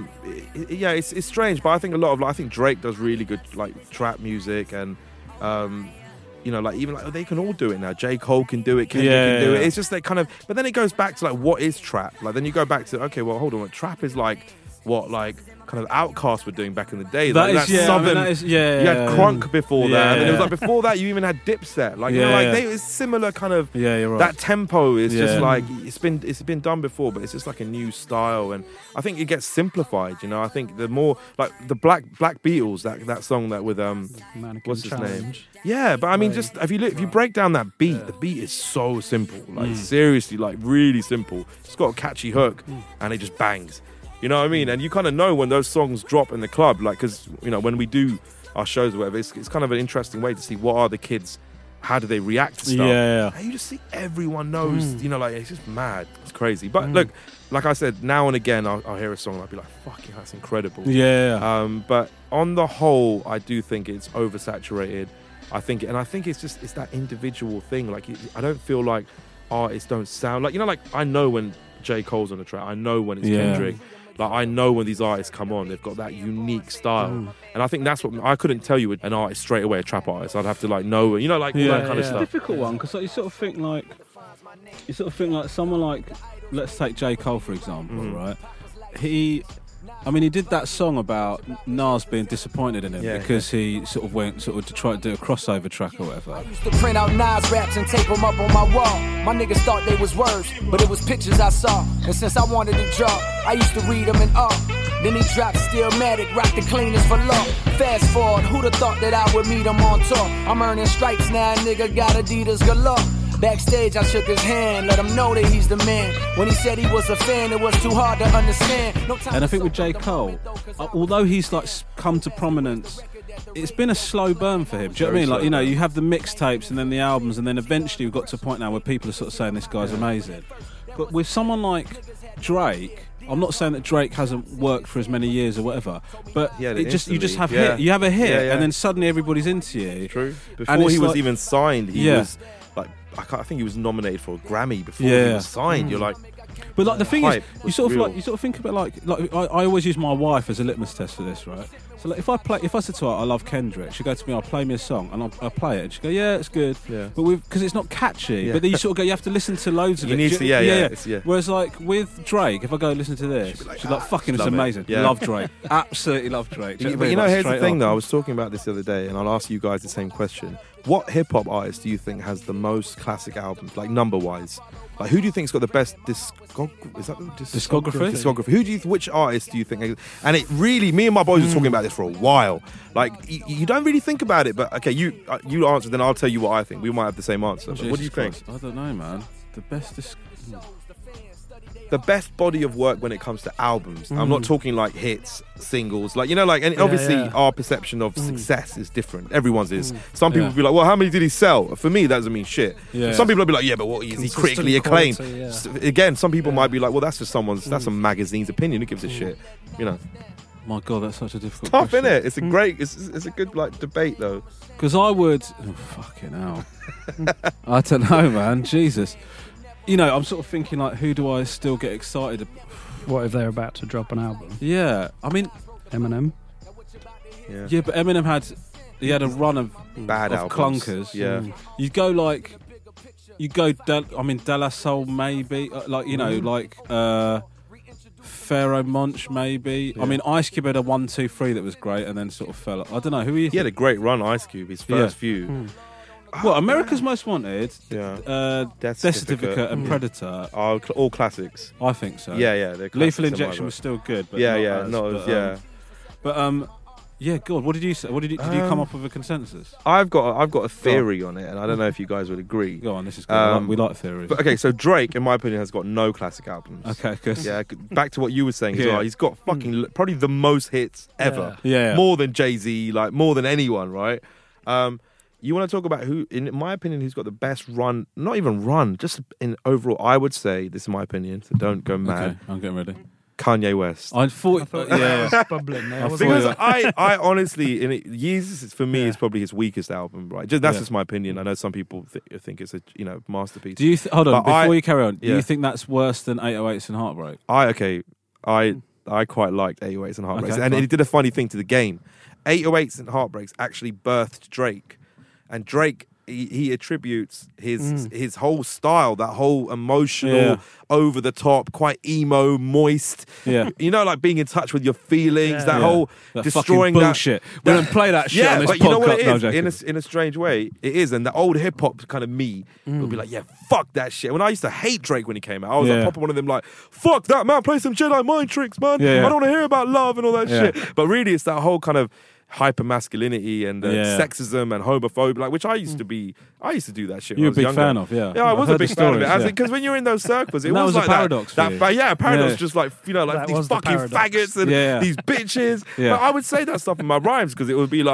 it's strange, but I think I think Drake does really good like trap music, and like even like they can all do it now. J. Cole can do it, Kendrick can do it. It's just that kind of, but then it goes back to like what is trap? Like then you go back to hold on, trap is like what kind of Outkast were doing back in the day. That Southern. You had Crunk before that, and then it was like before that you even had Dipset. Like it's similar kind of. Yeah, you're right. That tempo is just like it's been done before, but it's just like a new style, and I think it gets simplified. I think the more like the Black Beatles, that song that with what's his name? Yeah, but I mean, just if you break down that beat, the beat is so simple. Like seriously, like really simple. It's got a catchy hook, and it just bangs. You know what I mean? And you kind of know when those songs drop in the club, like, because, when we do our shows or whatever, it's kind of an interesting way to see what are the kids, how do they react to stuff? Yeah. And you just see everyone knows, you know, like, it's just mad. It's crazy. But look, like I said, now and again, I'll hear a song and I'll be like, fucking, that's incredible. Yeah. But on the whole, I do think it's oversaturated. I think it's that individual thing. Like, I don't feel like artists don't sound like, you know, like, I know when J. Cole's on the track, I know when it's Kendrick. Like, I know when these artists come on, they've got that unique style. And I think that's what, I couldn't tell you an artist straight away, a trap artist. I'd have to, like, know, you know, like, all that kind of stuff. It's a difficult one, because like, you sort of think like someone like, let's take J. Cole, for example, right? He did that song about Nas being disappointed in him because he sort of went to try to do a crossover track or whatever. I used to print out Nas raps and tape them up on my wall. My niggas thought they was words, but it was pictures I saw. And since I wanted to draw, I used to read them in awe. Then he dropped Stillmatic, rock the cleanest for law. Fast forward, who'd have thought that I would meet him on tour? I'm earning stripes now, nigga, got Adidas galore. Backstage, I shook his hand, let him know that he's the man. When he said he was a fan, it was too hard to understand. And I think with J. Cole, although he's like come to prominence, it's been a slow burn for him. Do you know what I mean? Like, you know, you have the mixtapes and then the albums, and then eventually we've got to a point now where people are sort of saying this guy's amazing. But with someone like Drake, I'm not saying that Drake hasn't worked for as many years or whatever, but you just have hit. You have a hit, and then suddenly everybody's into you. True. Before he was even signed, he was like, I think he was nominated for a Grammy before he was signed. You're like, but like the thing is, you sort of think about like I always use my wife as a litmus test for this, right? So like, if I said to her I love Kendrick, she'd go to me, I'll play me a song, and I'll play it, and she'd go, yeah, it's good, but because it's not catchy. But then you sort of go, you have to listen to loads of it. You need to, Whereas like with Drake, if I go listen to this, she's like, fucking, it's amazing. Love Drake, absolutely love Drake. But you know, here's the thing though. I was talking about this the other day, and I'll ask you guys the same question. What hip-hop artist do you think has the most classic albums, like number-wise? Like, who do you think's got the best discography? Which artist do you think? And it really, me and my boys were talking about this for a while. Like, you don't really think about it, but okay, you answer, then I'll tell you what I think. We might have the same answer. But what do you think? I don't know, man. The best body of work when it comes to albums. I'm not talking like hits, singles, like, you know, like, and obviously our perception of success is different. Everyone's is. Some people will be like, well, how many did he sell? For me, that doesn't mean shit. Some people will be like, yeah, but what is he critically acclaimed? Again, some people might be like, well, that's just that's some magazine's opinion. Who gives a shit? You know. My God, that's such a difficult tough, question. Innit? It's a great, it's a good like debate though. Because I would, fucking hell. I don't know, man. Jesus. You know, I'm sort of thinking, like, who do I still get excited about? What if they're about to drop an album? Yeah, I mean... Eminem? Yeah, but Eminem had a run of bad albums. Clunkers. Yeah. You go, like... De La Soul, maybe. Like, you know, like... Pharaoh Monch, maybe. Yeah. I mean, Ice Cube had a 1, 2, 3 that was great and then sort of fell... I don't know, who are you? He had a great run, Ice Cube, his first few. Well, America's Most Wanted, Death Certificate and Predator are all classics. I think so. Yeah, they're classics. Lethal Injection was still good, but God, what did you say? Did you come up with a consensus? I've got a theory on it, and I don't know if you guys would agree. Go on, this is good. We like theories. But okay, so Drake, in my opinion, has got no classic albums. Okay, good. Yeah, back to what you were saying as well. He's got fucking probably the most hits ever. Yeah. More than Jay-Z, like more than anyone, right? You want to talk about who, in my opinion, who's got the best run, not even run, just in overall, I would say, this is my opinion, so don't go mad. Okay, I'm getting ready. Kanye West. I thought bubbling there. Because I honestly, Yeezus for me is probably his weakest album, right? That's just my opinion. I know some people think it's a masterpiece. Do you hold on before you carry on? Do you think that's worse than 808s and Heartbreak? I quite liked 808s and Heartbreaks, and he did a funny thing to the game. 808s and Heartbreaks actually birthed Drake. And Drake, he attributes his whole style, that whole emotional, over the top, quite emo, moist. Yeah. You know, like being in touch with your feelings, that whole that destroying bullshit. We don't play that shit on this podcast. You know what it is? In a strange way, it is. And the old hip hop kind of me will be like, yeah, fuck that shit. When I used to hate Drake when he came out, I was like popping one of them like, fuck that, man, play some Jedi mind tricks, man. I don't want to hear about love and all that shit. But really, it's that whole kind of hyper masculinity and sexism and homophobia, like, which I used to do that shit. You're a big fan of, yeah. I was a big fan of it, because when you're in those circles, it was like a paradox. Paradox, just like, you know, like these fucking faggots and these bitches. But I would say that stuff in my rhymes because it would be like,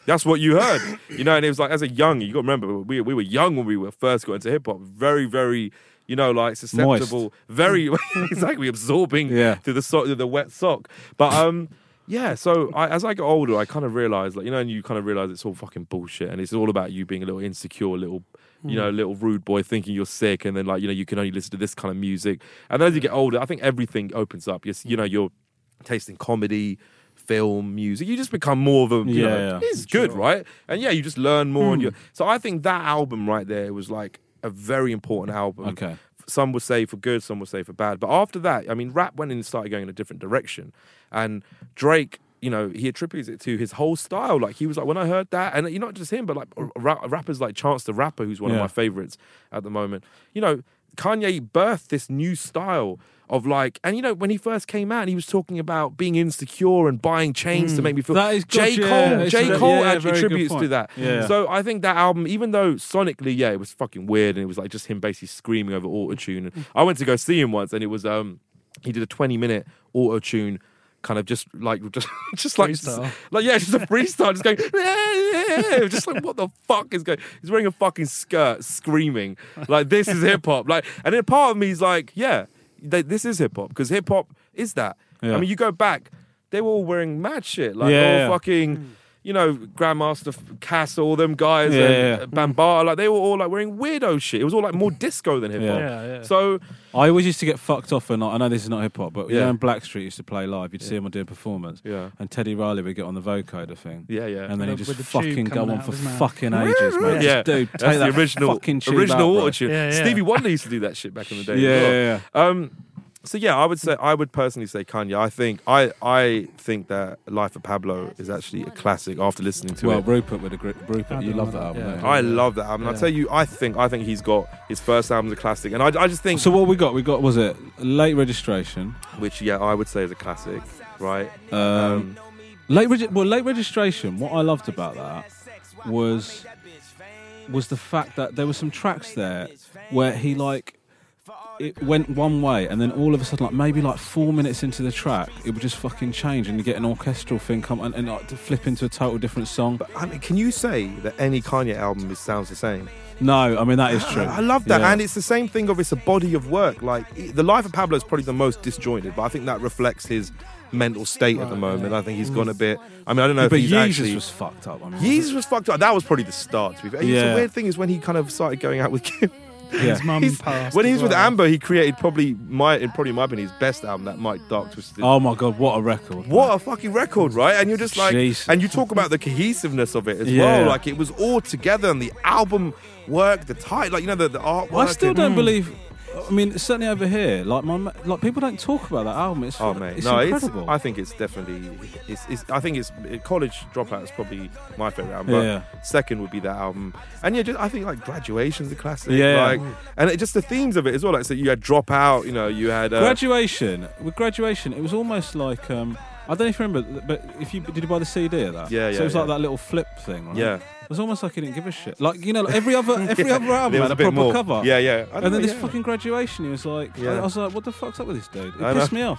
That's what you heard, you know. And it was like, as a young, you got to remember, we were young when we were first got into hip hop. Very, very, you know, like susceptible, moist. Very exactly absorbing through the wet sock. But yeah. So as I got older, I kind of realized, like, you know, and you kind of realize it's all fucking bullshit, and it's all about you being a little insecure, little rude boy, thinking you're sick, and then, like, you know, you can only listen to this kind of music. And then as you get older, I think everything opens up. You know, you're tasting comedy, film, music. You just become more of a, you know, it's good, right? And you just learn more. So I think that album right there was like a very important album. Okay. Some would say for good, some would say for bad. But after that, I mean, rap went in and started going in a different direction. And Drake, you know, he attributes it to his whole style. Like, he was like, when I heard that, and not just him, but like rappers like Chance the Rapper, who's one of my favorites at the moment. You know, Kanye birthed this new style of, like, and you know, when he first came out, he was talking about being insecure and buying chains to make me feel. That is J. Cole actually attributes to that. Yeah. So I think that album, even though sonically, it was fucking weird, and it was like just him basically screaming over autotune. And I went to go see him once, and it was he did a 20-minute autotune. Kind of just like just like just a freestyle, just going just like, what the fuck is going? He's wearing a fucking skirt, screaming like, this is hip hop. Like, and then part of me is like, this is hip hop, because hip hop is that. I mean, you go back, they were all wearing mad shit, like all fucking. You know, Grandmaster Cass, all them guys, and Bambaataa, like, they were all like wearing weirdo shit. It was all like more disco than hip hop. So I always used to get fucked off, and I know this is not hip hop, but you know, when Blackstreet used to play live, you'd see him do a performance, and Teddy Riley would get on the vocoder thing, and then he'd just fucking go on for fucking ages, mate. Just, dude, take that's that the original auto-tune. Stevie Wonder used to do that shit back in the day. So I would personally say Kanye. I think that Life of Pablo is actually a classic after listening to it. Well, Rupert, you love that album. Yeah. I love that album. I'll tell you, I think he's got his first album's a classic, and I just think. So what we got? Was it Late Registration? Which I would say is a classic, right? Late Registration. What I loved about that was the fact that there were some tracks there where he like. It went one way, and then all of a sudden, like maybe like 4 minutes into the track, it would just fucking change, and you get an orchestral thing come and like, to flip into a total different song. But I mean, can you say that any Kanye album sounds the same? No, I mean, that is true. I love that, and it's the same thing of, it's a body of work. Like, the Life of Pablo is probably the most disjointed, but I think that reflects his mental state at the moment. I think he's gone a bit. I mean, I don't know if he's Yeezus actually was fucked up. I mean, Yeezus was fucked up. That was probably the start. To be fair, the weird thing is when he kind of started going out with Kim. His mum passed. When he was with Amber, he created probably my opinion, his best album, that Mike Dark Twisted. Oh my god, what a record! What a fucking record, right? And you're just like, and you talk about the cohesiveness of it as well. Like, it was all together, and the album work, the title, like, you know, the artwork. I still don't believe. I mean, certainly over here, like people don't talk about that album. It's incredible. I think it's definitely. I think it's College Dropout is probably my favorite album. But second would be that album, and I think like Graduation's a classic. Like, and just the themes of it as well. Like, so you had Dropout, you know, you had Graduation. With Graduation, it was almost like I don't know if you remember, but did you buy the CD of that? Yeah. So it was like that little flip thing, right? Yeah. It was almost like he didn't give a shit. Like, you know, like every other album had a proper cover. Yeah. And then this fucking Graduation, he was like, I was like, what the fuck's up with this dude? It pissed me off.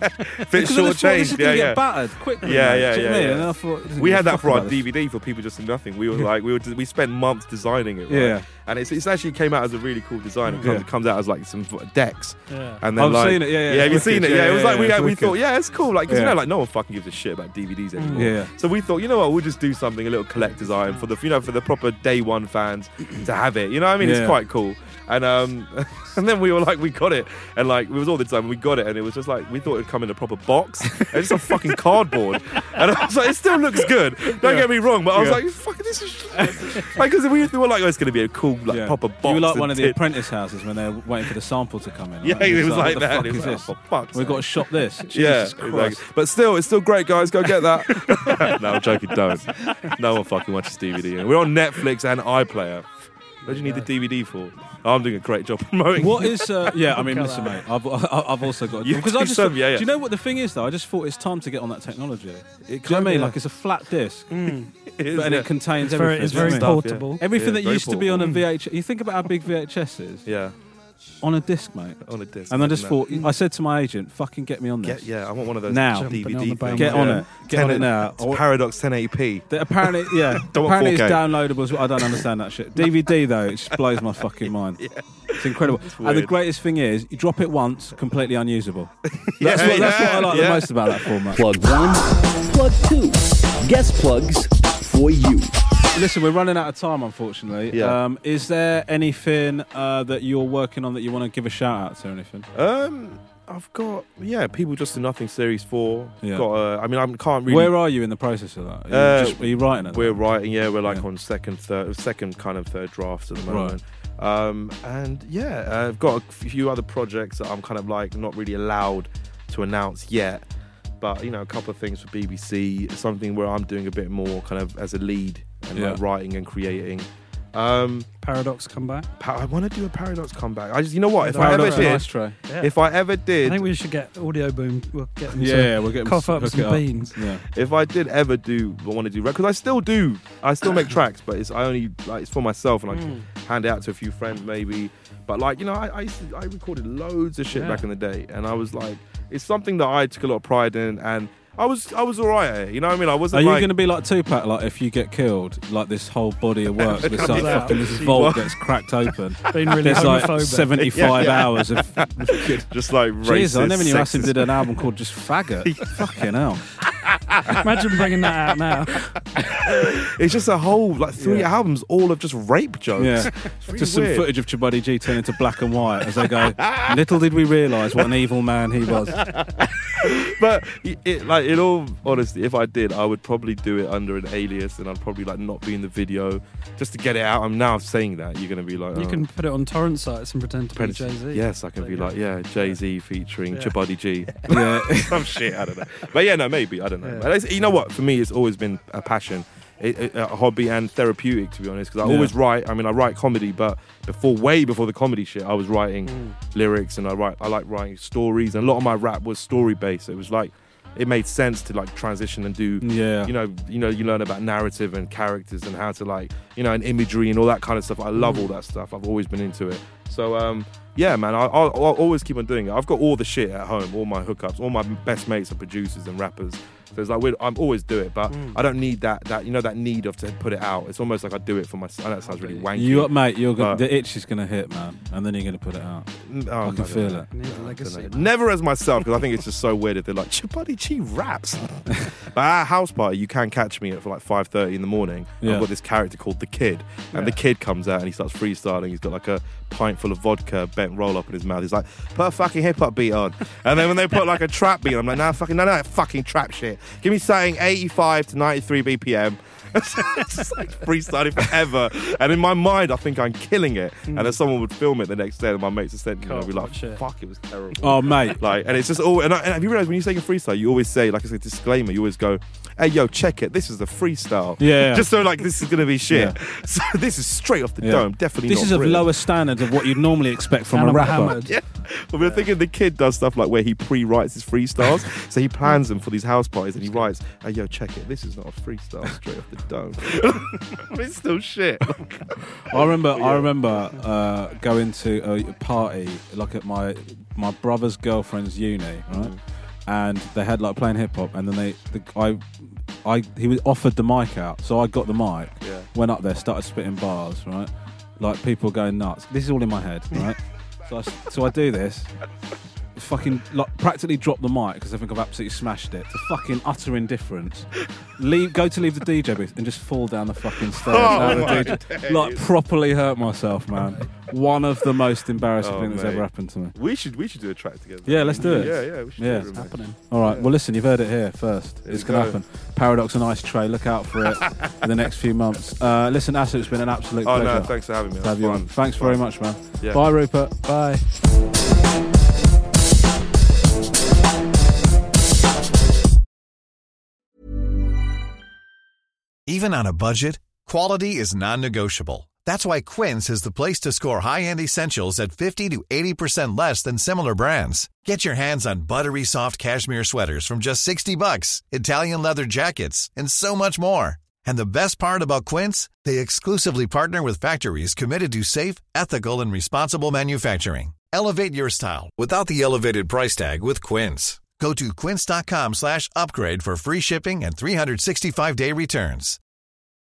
Bit short change. Get battered quickly. Yeah. And I thought, we had that for our DVD for People Just Do Nothing. We were like, we spent months designing it. Right? Yeah. And it's actually came out as a really cool design. It comes out as like some decks. Yeah. And then I've seen it. Yeah. Have you seen it? Yeah. It was like we thought, it's cool. Like, because you know, like, no one fucking gives a shit about DVDs anymore. Yeah. So we thought, you know what, we'll just do something a little collector's item for the proper day one fans to have it. You know what I mean? It's quite cool. And and then we were like, we got it, and like, it was all the time we got it, and it was just like, we thought it'd come in a proper box, and it's a fucking cardboard, and I was like, it still looks good. Don't get me wrong, but I was like, fucking, this is like, because we were like, oh, it's gonna be a cool like proper box. You were like one of the apprentice houses when they were waiting for the sample to come in. Yeah, right? it was like that. What the fuck is this? For fuck's We've got to shop this. Jesus Christ. Exactly. But still, it's still great, guys. Go get that. No, I'm joking. Don't. No one fucking watches DVD. We're on Netflix and iPlayer. What do you need the DVD for? I'm doing a great job promoting. What is? I mean, listen, mate. I've also got because I just do you know what the thing is though? I just thought it's time to get on that technology. Do you know what I mean? Like, it's a flat disc, and it contains everything. It's very portable. Everything that used to be on a VHS. You think about how big VHS is. Yeah. On a disc, mate. On a disc. And I just thought, I said to my agent, fucking get me on this. I want one of those now. DVD things. Get on it. Get on it now. It's Paradox 1080p. Apparently, apparently it's downloadable. I don't understand that shit. DVD, though, it just blows my fucking mind. It's incredible. And the greatest thing is, you drop it once, completely unusable. That's what I like the most about that format. Plug 1, plug 2. Guest plugs for you. Listen, we're running out of time, unfortunately. Yeah. Is there anything that you're working on that you want to give a shout out to or anything? I've got People Just Do Nothing Series 4. Yeah. Got. I can't really. Where are you in the process of that? Are you writing it? We're writing. Yeah, we're on second kind of third drafts at the moment. Right. I've got a few other projects that I'm kind of like not really allowed to announce yet. But a couple of things for BBC, something where I'm doing a bit more kind of as a lead and like writing and creating. Paradox comeback. I want to do a Paradox comeback. I just, you know what? If I ever did, I think we should get Audio Boom. We'll get them. We'll get cough up some beans. Yeah. If I did ever want to do because I still do. I still make tracks, but it's for myself and I hand it out to a few friends maybe. But I recorded loads of shit back in the day, and I was like, it's something that I took a lot of pride in, and I was alright at it, you know what I mean? I wasn't. Are you going to be like Tupac? Like if you get killed, like this whole body of work, this vault gets cracked open. There's like 75 hours of just like racist. Jeez, I never knew Acid did an album called Just Faggot. Fucking hell. Imagine bringing that out now. It's just a whole 3 albums, all of just rape jokes. Yeah, just some footage of Chibuddy G turn into black and white as they go. Little did we realise what an evil man he was. But in all honesty, if I did, I would probably do it under an alias, and I'd probably not be in the video just to get it out. I'm now saying that you're going to be like, you can put it on torrent sites and pretend to be Jay-Z. Yes, I can be like, Jay-Z featuring Chibuddy G. Some shit. I don't know. But maybe. I don't know. But you know what? For me, it's always been a passion, a hobby and therapeutic, to be honest. Because I always write. I mean, I write comedy, but way before the comedy shit, I was writing lyrics, and I like writing stories. And a lot of my rap was story based. So it was like, it made sense to transition and do. You learn about narrative and characters and how to and imagery and all that kind of stuff. I love all that stuff. I've always been into it. So man, I'll always keep on doing it. I've got all the shit at home, all my hookups, all my best mates are producers and rappers. So it's I'm always do it, but I don't need that need of to put it out. It's almost like I do it for myself. I know that sounds really wanky. The itch is going to hit, man, and then you're going to put it out. I can feel it. Never as myself, because I think it's just so weird if they're like, Chibuddy G raps. But at our house party, you can catch me at 5:30 in the morning. Yeah. I've got this character called The Kid, and The Kid comes out and he starts freestyling. He's got a pint full of vodka, bent roll up in his mouth. He's like, put a fucking hip hop beat on. And then when they put a trap beat on, I'm like, none of that fucking trap shit. Give me something 85 to 93 BPM. Just freestyling forever. And in my mind, I think I'm killing it. And then someone would film it the next day, and my mates would send me, and I'd be like, fuck, it was terrible. Oh, mate. And it's just all. And have you realised when you say a freestyle, you always say, like I said, disclaimer, you always go, hey, yo, check it. This is a freestyle. Yeah. Just so, this is going to be shit. Yeah. So this is straight off the dome. Definitely this not is of lower standards of what you'd normally expect from a rapper. Yeah. But we're thinking The Kid does stuff where he pre-writes his freestyles. So he plans them for these house parties, and he writes, hey, yo, check it. This is not a freestyle straight off the dome. It's still shit. I remember going to a party at my brother's girlfriend's uni, right? And they had playing hip hop, and then he was offered the mic out, so I got the mic, went up there, started spitting bars, right? People going nuts. This is all in my head, right? So I do this. Fucking practically drop the mic because I think I've absolutely smashed it to fucking utter indifference. Go to leave the DJ booth and just fall down the fucking stairs. Properly hurt myself, man. One of the most embarrassing things that's ever happened to me. We should do a track together. Yeah, let's do it. Yeah, we should. Yeah, it's happening. All right. Well, listen, you've heard it here first. It's going to happen. Paradox and Ice Tray. Look out for it in the next few months. Listen, Acid, it's been an absolute pleasure. No, thanks for having me. Have you on. Thanks very much, man. Yeah. Bye, Rupert. Bye. Even on a budget, quality is non-negotiable. That's why Quince is the place to score high-end essentials at 50 to 80% less than similar brands. Get your hands on buttery soft cashmere sweaters from just $60, Italian leather jackets, and so much more. And the best part about Quince, they exclusively partner with factories committed to safe, ethical, and responsible manufacturing. Elevate your style without the elevated price tag with Quince. Go to quince.com/upgrade for free shipping and 365-day returns.